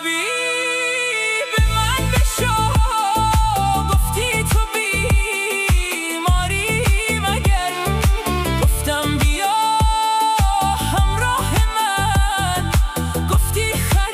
طبیب من بشو، گفتی تو بیماری مگر، گفتم بیا همراه من، گفتی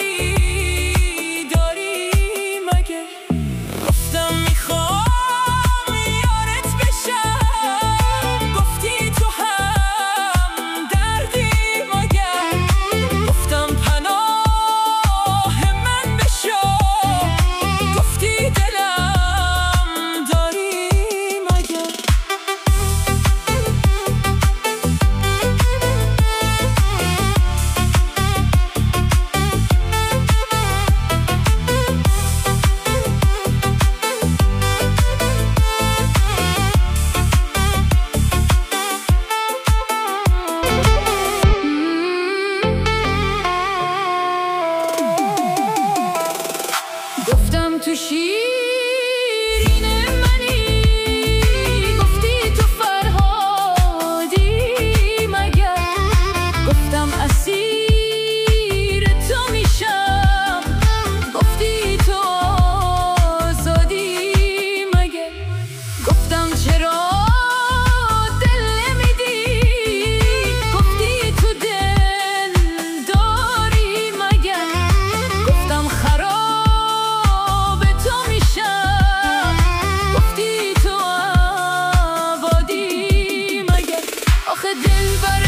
خریداری مگر، گفتم میخوام یارت بشم، گفتی تو هم دردی مگر، گفتم پناه من بشو، گفتی دلم داری مگر. گفتم تو شیرین منی، گفتی تو فرهادی مگر، گفتم اسیر تو میشم، گفتی تو آزادی مگر، گفتم چرا دل نمیدی، گفتی تو دل داری مگر، گفتم خراب تو میشم، گفتی تو آبادی مگر. آخه دل